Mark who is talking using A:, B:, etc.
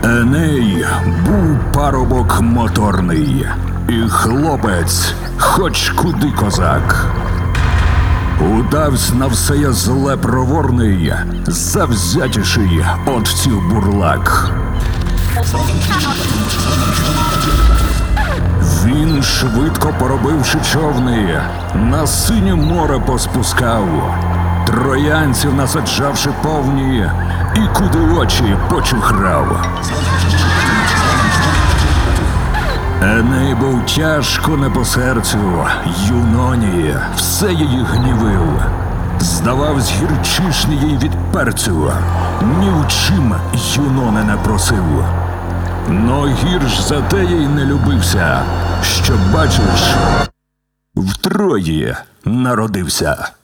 A: Еней був парубок моторний, і хлопець, хоч куди козак. Удавсь на все я зле проворний, завзятіший отців бурлак. Він, швидко поробивши човни, на синє море поспускав, троянців насаджавши повні, і куди очі почухрав. Еней був тяжко не по серцю, Юноні все її гнівив. Здававсь гірчишний їй від перцю, ні в чим Юноне не просив. Но гірш за те їй не любився, що, бачиш, втроє народився.